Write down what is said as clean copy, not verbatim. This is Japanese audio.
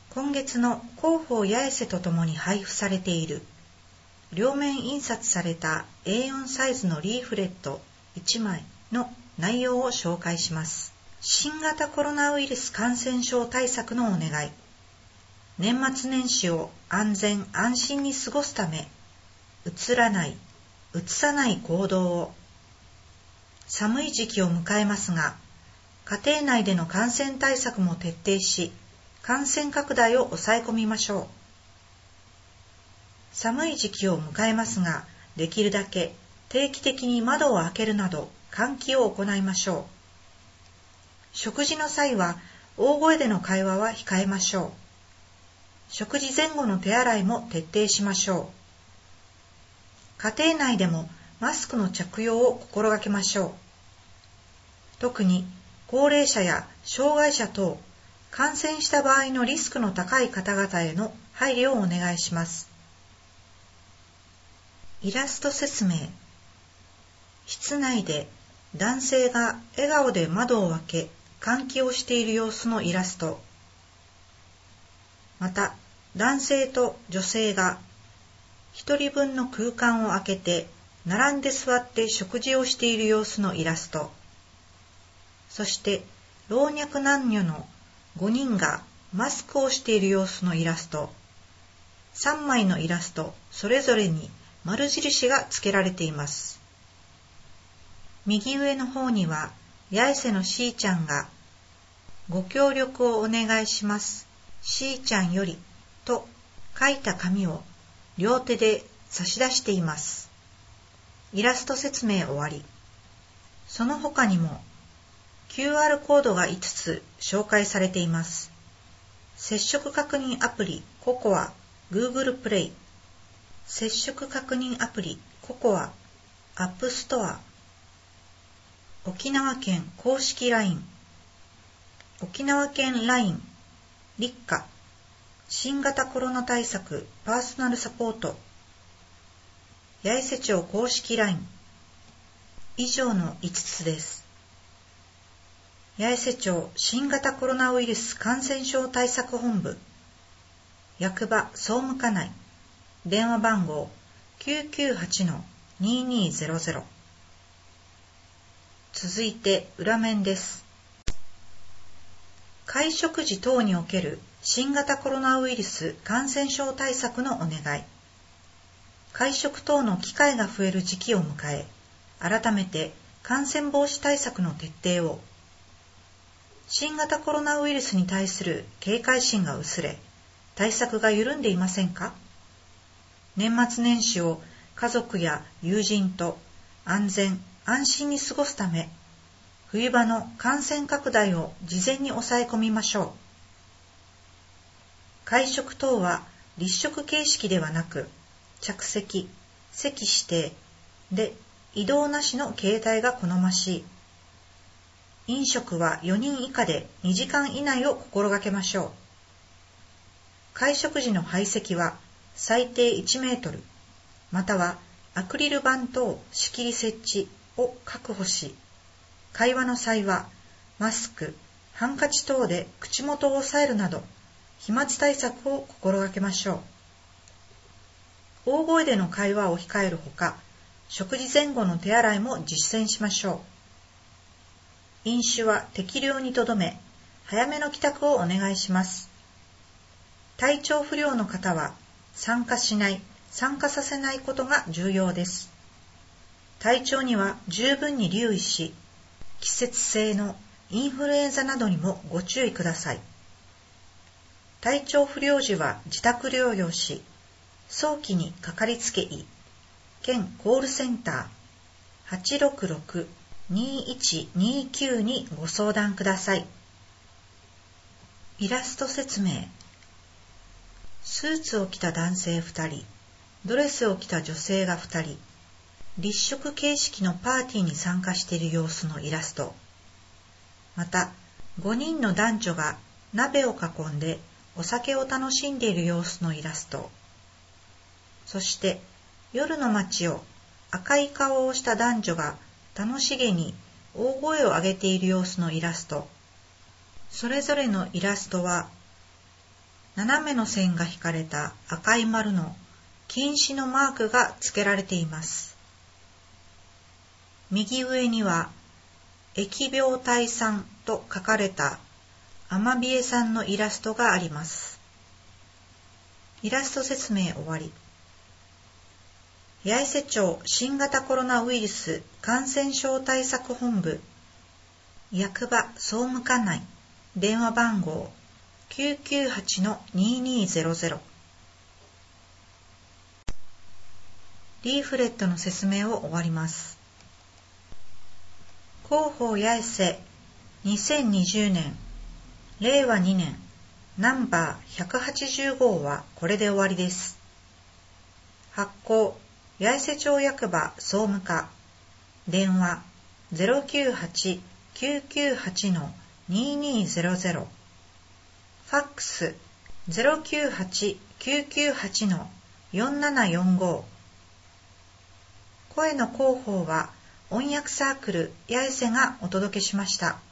今月の広報八重瀬とともに配布されている両面印刷された A4 サイズのリーフレット1枚の内容を紹介します。新型コロナウイルス感染症対策のお願い。年末年始を安全安心に過ごすため、うつらない、うつさない行動を。寒い時期を迎えますが、家庭内での感染対策も徹底し、感染拡大を抑え込みましょう。寒い時期を迎えますが、できるだけ定期的に窓を開けるなど換気を行いましょう。食事の際は大声での会話は控えましょう。食事前後の手洗いも徹底しましょう。家庭内でもマスクの着用を心がけましょう。特に高齢者や障害者等、感染した場合のリスクの高い方々への配慮をお願いします。イラスト説明。室内で男性が笑顔で窓を開け換気をしている様子のイラスト。また、男性と女性が一人分の空間を空けて並んで座って食事をしている様子のイラスト。そして、老若男女の5人がマスクをしている様子のイラスト。3枚のイラストそれぞれに丸印が付けられています。右上の方には八重瀬のしーちゃんがご協力をお願いします。しーちゃんよりと書いた紙を両手で差し出しています。イラスト説明終わり。その他にもQR コードが5つ紹介されています。接触確認アプリココア Google プレイ、接触確認アプリココア App Store、沖縄県公式 LINE、沖縄県 LINE、立夏、新型コロナ対策パーソナルサポート、八重瀬町公式 LINE、以上の5つです。八重瀬町新型コロナウイルス感染症対策本部、役場総務課内、電話番号 998-2200。続いて裏面です。会食時等における新型コロナウイルス感染症対策のお願い。会食等の機会が増える時期を迎え、改めて感染防止対策の徹底を。新型コロナウイルスに対する警戒心が薄れ、対策が緩んでいませんか？年末年始を家族や友人と安全安心に過ごすため、冬場の感染拡大を事前に抑え込みましょう。会食等は立食形式ではなく、着席、席指定で移動なしの形態が好ましい。飲食は4人以下で2時間以内を心がけましょう。会食時の排席は最低1メートル、またはアクリル板等仕切り設置を確保し、会話の際はマスク、ハンカチ等で口元を押さえるなど、飛沫対策を心がけましょう。大声での会話を控えるほか、食事前後の手洗いも実践しましょう。飲酒は適量にとどめ、早めの帰宅をお願いします。体調不良の方は参加しない、参加させないことが重要です。体調には十分に留意し、季節性のインフルエンザなどにもご注意ください。体調不良時は自宅療養し、早期にかかりつけ医、県コールセンター 866-2129 にご相談ください。イラスト説明。スーツを着た男性2人、ドレスを着た女性が2人、立食形式のパーティーに参加している様子のイラスト。また、5人の男女が鍋を囲んでお酒を楽しんでいる様子のイラスト。そして、夜の街を赤い顔をした男女が楽しげに大声を上げている様子のイラスト。それぞれのイラストは、 斜めの線が引かれた赤い丸の禁止のマークが付けられています。右上には疫病退散と書かれたアマビエさんのイラストがあります。イラスト説明終わり。八重瀬町新型コロナウイルス感染症対策本部役場総務課内電話番号 998-2200 リーフレットの説明を終わります。広報八重瀬2020年令和2年ナンバー180号はこれで終わりです。発行八重瀬町役場総務課電話 098-998-2200 ファックス 098-998-4745 声の広報は音訳サークル八重瀬がお届けしました。